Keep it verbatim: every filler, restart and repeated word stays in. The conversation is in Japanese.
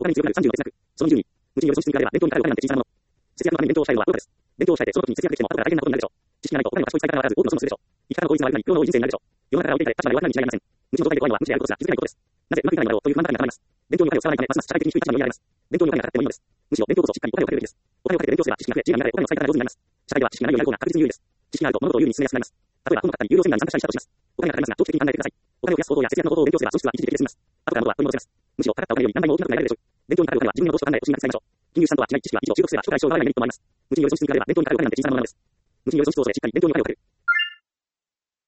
他に強くなるさんじゅうの哲学。そのにじゅうに、無知による損失に比べれば、勉強にかかるお金なんて小さなもの。節約のために勉強をしたいのは愚かです。勉強を控えてその時に節約できても後から大変なことになるでしょう。知識がないと他には賢い使い方がわからず多くの損をするでしょう。生き方の効率が悪くなり、今日の多い人生になるでしょう。世の中から置いていかれ、立場で弱くなるに違いありません。無知の状態で怖いのは無知であることすら気づけないことです。なぜうまくいかないのだろうという不満ばかりが溜まります。勉強にお金を使わないため、ますます社会的に低い立場に追いやられます。勉強にお金がかかってもいいのです。むしろ勉強こそしっかりお金をかけるべきです。お金をかけて勉強すれば知識が増え、地位が見られ、お金の使い方が上手になります。社会では知識がないようになる方が確実に有利です。知識があると物事を有利に進めやすくなります。例えば本の買ったり、有料セミナーに参加したりしたとします。お金がかかりますが、長期的に考えてください。お金を増やす方法や節約の方法を勉強すれば損失は一時的で済みます。後から物は取り戻せます。むしろかかったお金より何倍も大きなことになれるでしょう。勉強にかかるお金は自分の投資と考え、お金に使いましょう。金融資産とは違い、知識は一度習得すれば将来障害ないメリットもあります。無知による損失に比べれば勉強にかかるお金なんて小さなものなのです。無知による損失を恐れしっかり勉強にお金をかける。